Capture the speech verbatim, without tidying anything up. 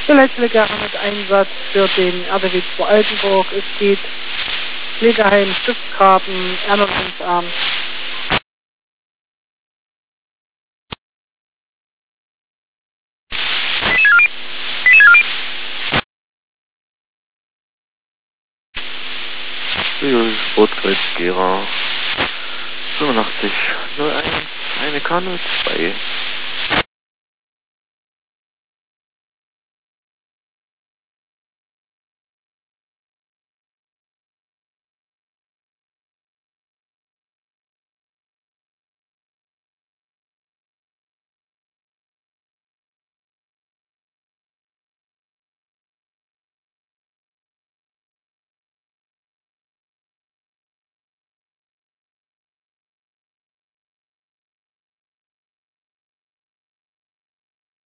Skelettpflegeheim mit Einsatz für den R D W zwei Altenburg. Es geht Pflegeheim Stiftsgraben, Ernennungsarm. Sportkreuz Gera fünfundachtzig null eins, eine K null zwei.